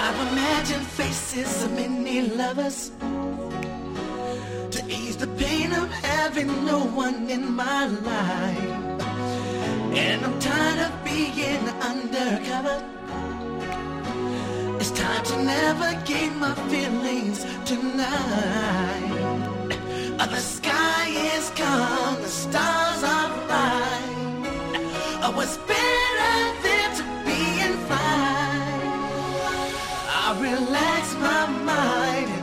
I've imagined faces of many lovers to ease the pain of having no one in my life. And I'm tired of being undercover. It's time to navigate my feelings tonight. The sky is calm, the stars are bright. What's better than to be in flight? I relax my mind